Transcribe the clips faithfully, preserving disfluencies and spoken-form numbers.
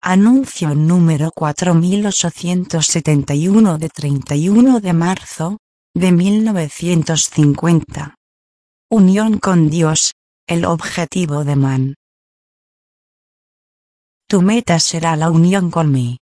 Anuncio número cuatro mil ochocientos setenta y uno de treinta y uno de marzo, de mil novecientos cincuenta. Unión con Dios, el objetivo de man. Tu meta será la unión con mí.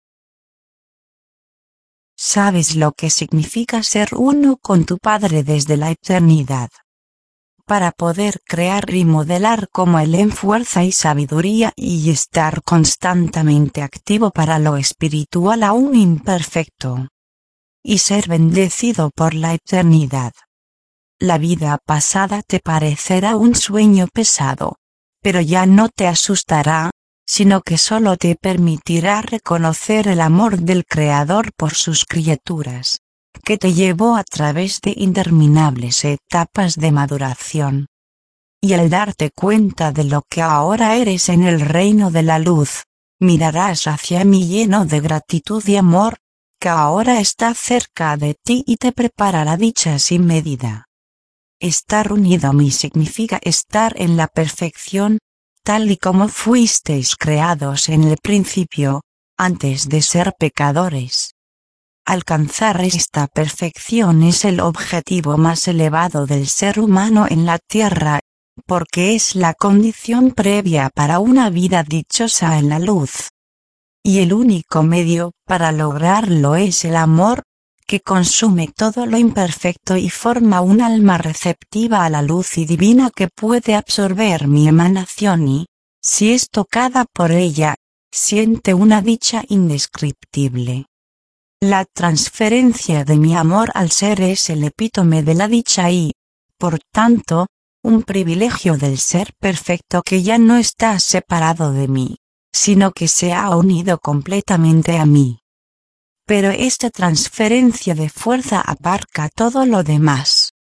¿Sabes lo que significa ser uno con tu Padre desde la eternidad? Para poder crear y modelar como Él en fuerza y sabiduría y estar constantemente activo para lo espiritual aún imperfecto. Y ser bendecido por la eternidad. La vida pasada te parecerá un sueño pesado, pero ya no te asustará, sino que solo te permitirá reconocer el amor del Creador por sus criaturas, que te llevó a través de interminables etapas de maduración. Y al darte cuenta de lo que ahora eres en el reino de la luz, mirarás hacia mí lleno de gratitud y amor, que ahora está cerca de ti y te prepara la dicha sin medida. Estar unido a mí significa estar en la perfección, tal y como fuisteis creados en el principio, antes de ser pecadores. Alcanzar esta perfección es el objetivo más elevado del ser humano en la tierra, porque es la condición previa para una vida dichosa en la luz. Y el único medio para lograrlo es el amor, que consume todo lo imperfecto y forma un alma receptiva a la luz y divina que puede absorber mi emanación y, si es tocada por ella, siente una dicha indescriptible. La transferencia de mi amor al ser es el epítome de la dicha y, por tanto, un privilegio del ser perfecto que ya no está separado de mí, sino que se ha unido completamente a mí. Pero esta transferencia de fuerza abarca todo lo demás.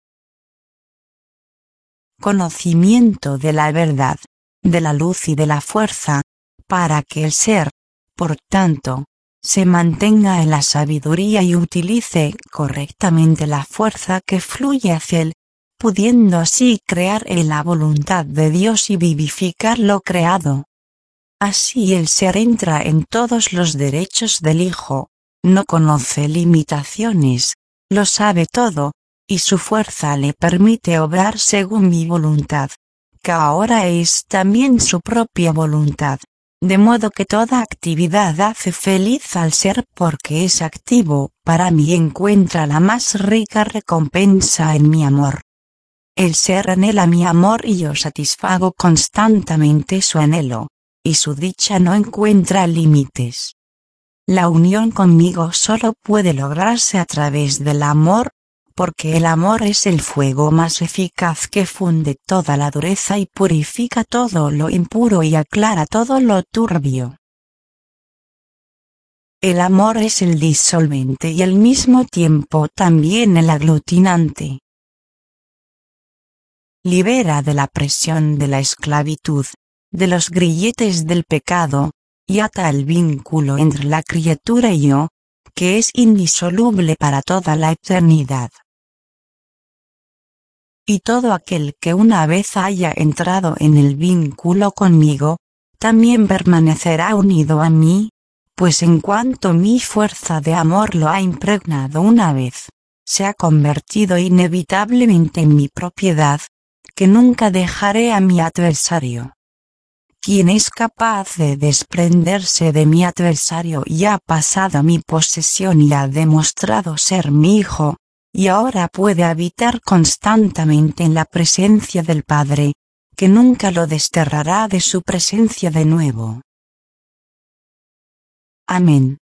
Conocimiento de la verdad, de la luz y de la fuerza, para que el ser, por tanto, se mantenga en la sabiduría y utilice correctamente la fuerza que fluye hacia él, pudiendo así crear en la voluntad de Dios y vivificar lo creado. Así el ser entra en todos los derechos del Hijo, no conoce limitaciones, lo sabe todo, y su fuerza le permite obrar según mi voluntad, que ahora es también su propia voluntad. De modo que toda actividad hace feliz al ser porque es activo, para mí encuentra la más rica recompensa en mi amor. El ser anhela mi amor y yo satisfago constantemente su anhelo, y su dicha no encuentra límites. La unión conmigo solo puede lograrse a través del amor, porque el amor es el fuego más eficaz que funde toda la dureza y purifica todo lo impuro y aclara todo lo turbio. El amor es el disolvente y al mismo tiempo también el aglutinante. Libera de la presión de la esclavitud, de los grilletes del pecado, y ata el vínculo entre la criatura y yo, que es indisoluble para toda la eternidad. Y todo aquel que una vez haya entrado en el vínculo conmigo, también permanecerá unido a mí, pues en cuanto mi fuerza de amor lo ha impregnado una vez, se ha convertido inevitablemente en mi propiedad, que nunca dejaré a mi adversario. Quien es capaz de desprenderse de mi adversario y ha pasado a mi posesión y ha demostrado ser mi hijo, y ahora puede habitar constantemente en la presencia del Padre, que nunca lo desterrará de su presencia de nuevo. Amén.